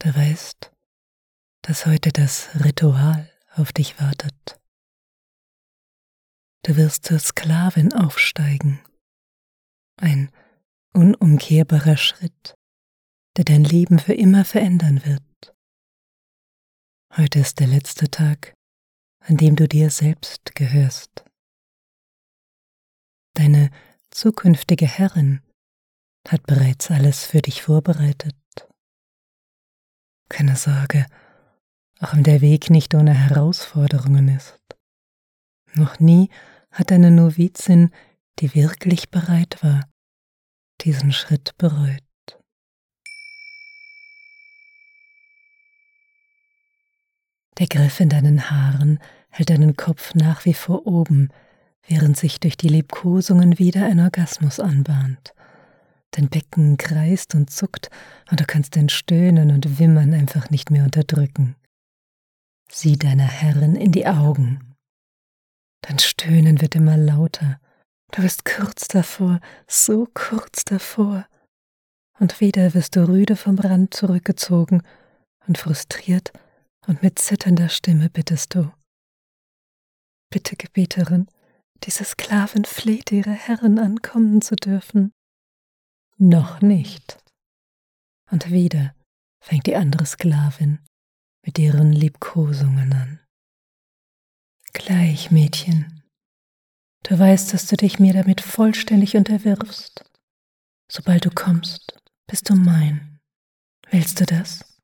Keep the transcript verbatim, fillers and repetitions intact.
Du weißt, dass heute das Ritual auf dich wartet. Du wirst zur Sklavin aufsteigen, ein unumkehrbarer Schritt, der dein Leben für immer verändern wird. Heute ist der letzte Tag, an dem du dir selbst gehörst. Deine zukünftige Herrin hat bereits alles für dich vorbereitet. Keine Sorge, auch wenn der Weg nicht ohne Herausforderungen ist. Noch nie hat eine Novizin, die wirklich bereit war, diesen Schritt bereut. Der Griff in deinen Haaren hält deinen Kopf nach wie vor oben, während sich durch die Liebkosungen wieder ein Orgasmus anbahnt. Dein Becken kreist und zuckt und du kannst dein Stöhnen und Wimmern einfach nicht mehr unterdrücken. Sieh deiner Herrin in die Augen. Dein Stöhnen wird immer lauter. Du bist kurz davor, so kurz davor. Und wieder wirst du rüde vom Rand zurückgezogen und frustriert und mit zitternder Stimme bittest du: Bitte, Gebieterin, diese Sklavin fleht ihre Herrin an, kommen zu dürfen. Noch nicht. Und wieder fängt die andere Sklavin mit ihren Liebkosungen an. Gleich, Mädchen. Du weißt, dass du dich mir damit vollständig unterwirfst. Sobald du kommst, bist du mein. Willst du das?